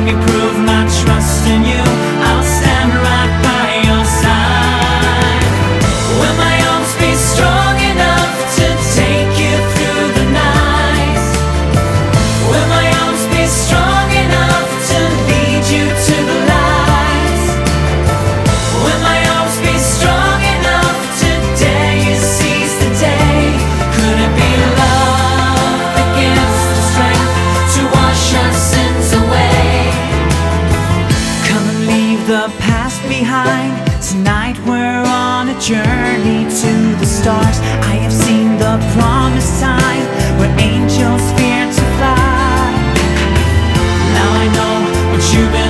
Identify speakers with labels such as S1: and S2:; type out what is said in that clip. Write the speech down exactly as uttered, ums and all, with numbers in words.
S1: me prove my trust in you, I'll stand right by your side. Will my arms be strong enough to take you through the night? Will my arms be strong enough to lead you to the light? Will my arms be strong enough to dare you seize the day? Could it be love that gives the strength to wash our sins away? Come and leave the past behind. Tonight we're on a journey to the stars. I have seen the promised time where angels fear to fly. Now I know what you've been